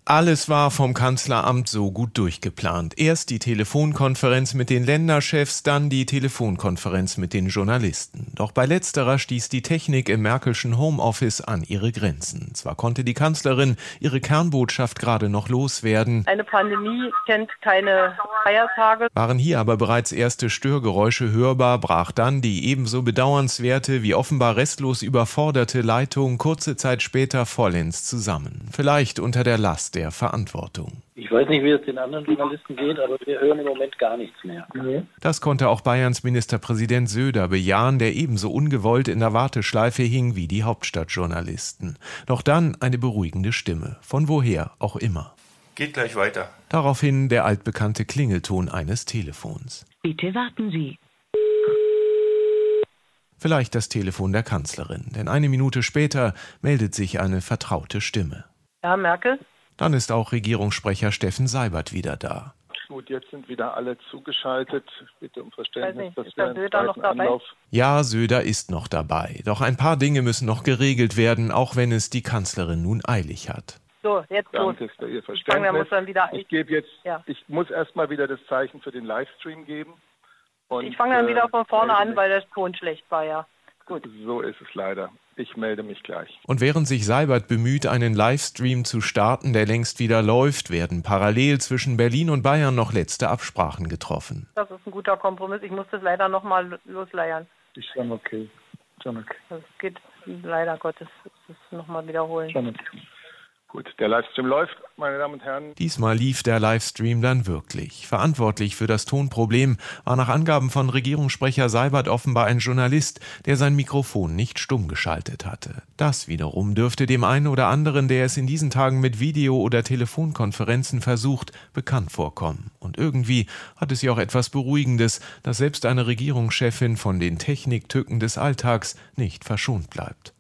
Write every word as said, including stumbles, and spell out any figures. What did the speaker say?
Alles war vom Kanzleramt so gut durchgeplant. Erst die Telefonkonferenz mit den Länderchefs, dann die Telefonkonferenz mit den Journalisten. Doch bei letzterer stieß die Technik im Merkelschen Homeoffice an ihre Grenzen. Zwar konnte die Kanzlerin ihre Kernbotschaft gerade noch loswerden. Eine Pandemie kennt keine Feiertage. Waren hier aber bereits erste Störgeräusche hörbar, brach dann die ebenso bedauernswerte wie offenbar restlos überforderte Leitung kurze Zeit später vollends zusammen. Vielleicht unter der Last der Verantwortung. Ich weiß nicht, wie es den anderen Journalisten geht, aber wir hören im Moment gar nichts mehr. Mhm. Das konnte auch Bayerns Ministerpräsident Söder bejahen, der ebenso ungewollt in der Warteschleife hing wie die Hauptstadtjournalisten. Doch dann eine beruhigende Stimme, von woher auch immer. Geht gleich weiter. Daraufhin der altbekannte Klingelton eines Telefons. Bitte warten Sie. Vielleicht das Telefon der Kanzlerin, denn eine Minute später meldet sich eine vertraute Stimme. Ja, Merkel? Dann ist auch Regierungssprecher Steffen Seibert wieder da. Gut, jetzt sind wieder alle zugeschaltet. Bitte um Verständnis, dass ist wir der Söder noch dabei? Anlauf. Ja, Söder ist noch dabei. Doch ein paar Dinge müssen noch geregelt werden, auch wenn es die Kanzlerin nun eilig hat. So, jetzt los. Danke für Ihr Fangen wir Verständnis. muss dann wieder Ich gebe jetzt, Ja. ich muss erstmal wieder das Zeichen für den Livestream geben. Und, Ich fange dann wieder von vorne melde an, mich. weil der Ton schlecht war, ja. Gut. So ist es leider. Ich melde mich gleich. Und während sich Seibert bemüht, einen Livestream zu starten, der längst wieder läuft, werden parallel zwischen Berlin und Bayern noch letzte Absprachen getroffen. Das ist ein guter Kompromiss. Ich muss das leider nochmal losleiern. Ist schon okay. Schon okay. Das geht leider Gottes das nochmal wiederholen. Schon okay. Gut, der Livestream läuft, meine Damen und Herren. Diesmal lief der Livestream dann wirklich. Verantwortlich für das Tonproblem war nach Angaben von Regierungssprecher Seibert offenbar ein Journalist, der sein Mikrofon nicht stumm geschaltet hatte. Das wiederum dürfte dem einen oder anderen, der es in diesen Tagen mit Video- oder Telefonkonferenzen versucht, bekannt vorkommen. Und irgendwie hat es ja auch etwas Beruhigendes, dass selbst eine Regierungschefin von den Techniktücken des Alltags nicht verschont bleibt.